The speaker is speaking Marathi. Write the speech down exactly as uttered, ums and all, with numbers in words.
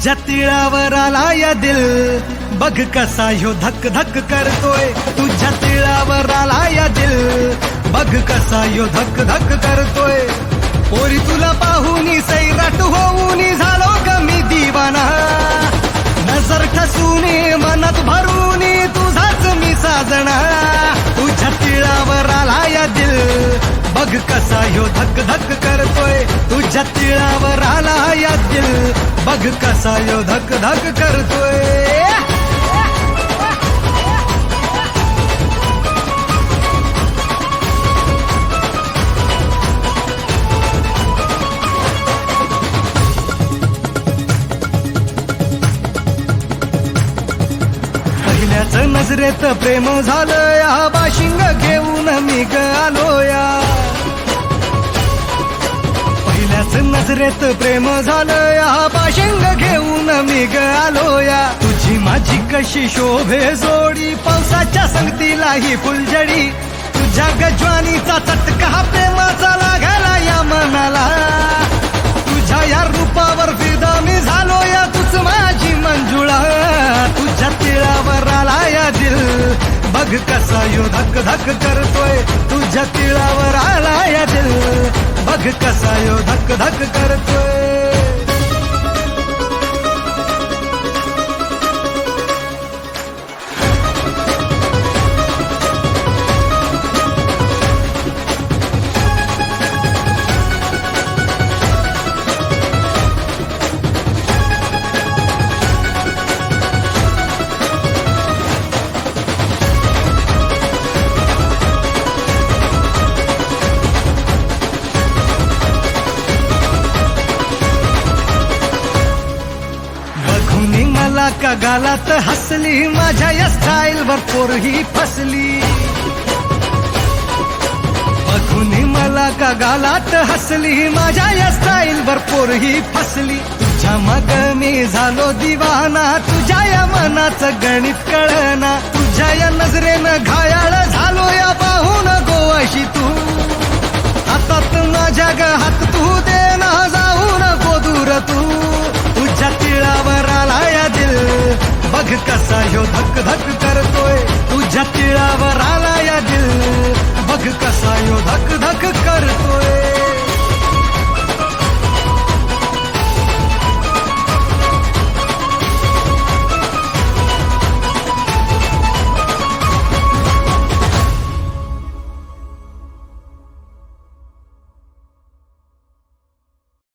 तुझ्या तिळावर आला या दिल, बघ कसा ह्यो धक धक करतोय. तुझ्या तिळावर आला या दिल, बघ कसा ह्यो धक धक करतोय. पोरी तुला पाहूनी सैराट होऊनी झालो ग मी दिवाना. नजर ठसूनी मनात भरूनी तुझाच मी साजना. तुझ्या तिळावर आला या दिल, बघ कसा ह्यो धक धक करतोय. तुझ्या तिळावर आला या दिल, बघ कसा ह्यो धक धक करतोय. पहिल्याच नजरेत प्रेम झालं या, बाशिंग घेऊन मी ग आलोया. पहिल्याच नजरेत प्रेम झालं या, बाशिंग घेऊन मी ग आलोया. तुझी माझी कशी शोभे जोडी, पावसाच्या संगतीला ही फुलझडी. तुझ्या गजवानीचा चटका प्रेमाचा लागायला या मनाला. तुझ्या या रूपावर फिदा मी झालो या, तूच माझी मंजुळा. तुझ्या तिळावर आला या दिल, बघ कसा यो धक धक करतोय. तुझ्या तिळावर आला या दिल, बघ कसा यो धक धक करतोय. मला का गालात हसली, माझ्या या स्टाईल वर पोरही फसली. बघून मला का गालात हसली, माझ्या या स्टाईल वर पोरही फसली. तुझ्या मग मी झालो दिवाना, तुझ्या या मनाचं गणित कळना. तुझ्या या नजरेनं घायाळ झालो या, पाहून गो अशी तू. हातात माझ्या ग हात तू दे ना.